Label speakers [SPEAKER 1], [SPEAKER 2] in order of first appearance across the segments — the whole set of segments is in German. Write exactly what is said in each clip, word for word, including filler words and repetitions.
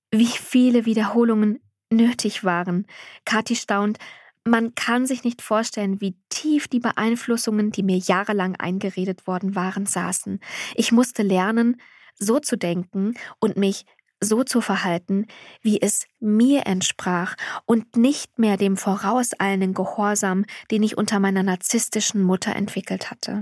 [SPEAKER 1] wie viele Wiederholungen nötig waren. Kathi staunt, man kann sich nicht vorstellen, wie tief die Beeinflussungen, die mir jahrelang eingeredet worden waren, saßen. Ich musste lernen, so zu denken und mich so zu verhalten, wie es mir entsprach und nicht mehr dem vorauseilenden Gehorsam, den ich unter meiner narzisstischen Mutter entwickelt hatte.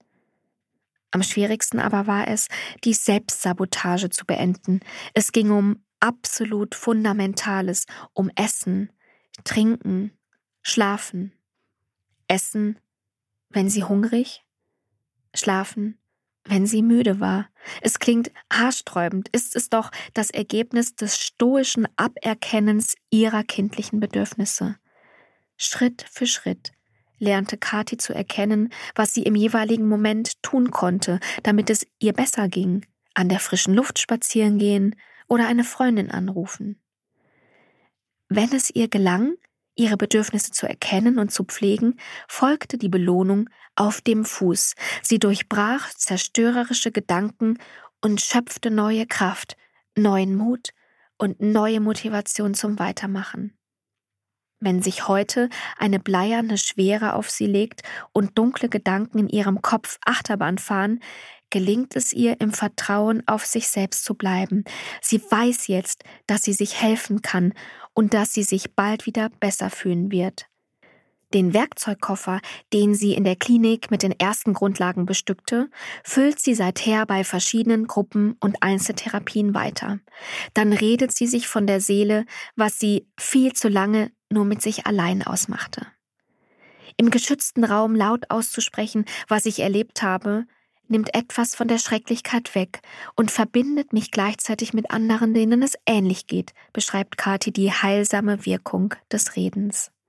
[SPEAKER 1] Am schwierigsten aber war es, die Selbstsabotage zu beenden. Es ging um absolut Fundamentales, um Essen, Trinken, Schlafen. Essen, wenn sie hungrig, schlafen, wenn sie müde war. Es klingt haarsträubend, ist es doch das Ergebnis des stoischen Aberkennens ihrer kindlichen Bedürfnisse. Schritt für Schritt lernte Kathi zu erkennen, was sie im jeweiligen Moment tun konnte, damit es ihr besser ging, an der frischen Luft spazieren gehen oder eine Freundin anrufen. Wenn es ihr gelang, ihre Bedürfnisse zu erkennen und zu pflegen, folgte die Belohnung auf dem Fuß. Sie durchbrach zerstörerische Gedanken und schöpfte neue Kraft, neuen Mut und neue Motivation zum Weitermachen. Wenn sich heute eine bleierne Schwere auf sie legt und dunkle Gedanken in ihrem Kopf Achterbahn fahren, gelingt es ihr, im Vertrauen auf sich selbst zu bleiben. Sie weiß jetzt, dass sie sich helfen kann und dass sie sich bald wieder besser fühlen wird. Den Werkzeugkoffer, den sie in der Klinik mit den ersten Grundlagen bestückte, füllt sie seither bei verschiedenen Gruppen- und Einzeltherapien weiter. Dann redet sie sich von der Seele, was sie viel zu lange nur mit sich allein ausmachte. Im geschützten Raum laut auszusprechen, was ich erlebt habe, nimmt etwas von der Schrecklichkeit weg und verbindet mich gleichzeitig mit anderen, denen es ähnlich geht, beschreibt Kathi die heilsame Wirkung des Redens.